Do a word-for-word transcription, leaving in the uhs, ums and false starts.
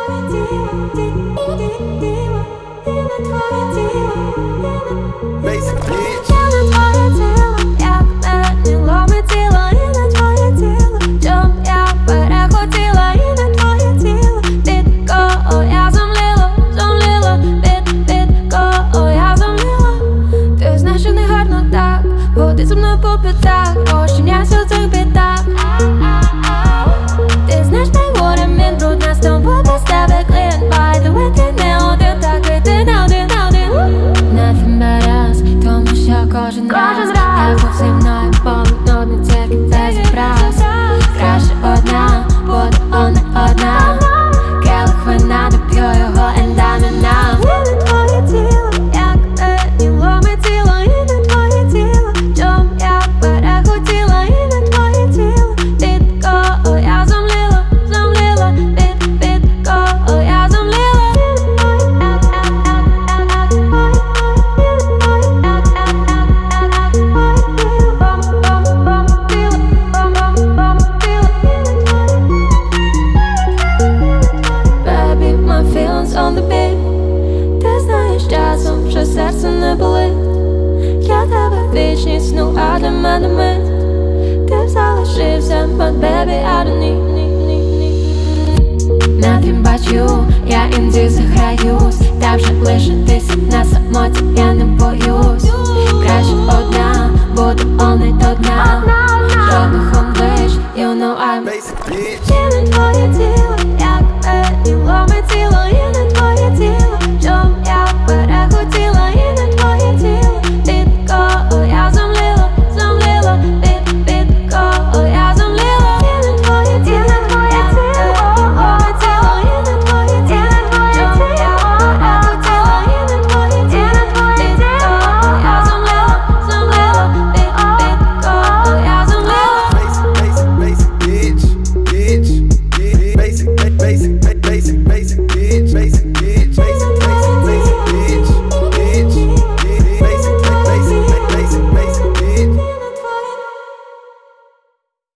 Ходи зі мною по п'ятах, розчиняйся в цих бідах. Ти знаєш, мій горем, він брудна, з тобою без тебе клин. By the way, ти не один такий, ти не один, не один. Nothing but us, тому що кожен раз я був зі мною повинно одне тільки без образ. Краще одна, буде он не одна. Келих вина, доп'ю його and I'm enough. І не твоє тіло, як мені ломить тіло. І не твоє тіло, чом я перехотіла. І не твоє тіло, від кого я зомліла, зомліла. Від, від кого я зомліла. Baby, my feelings on the beat. Ти знаєш часом, що серце не болить. Я тебе вічність, ну а для мене мить. Ти б залишився, but baby, I don't need, need, need, need Nothing but you, я інді заграюсь. Та вже лишитися на самоті я не боюсь. Краще одна, буду all night до дна. Жодних облич, you know I'm Basic bitch. Чи не твоє тіло.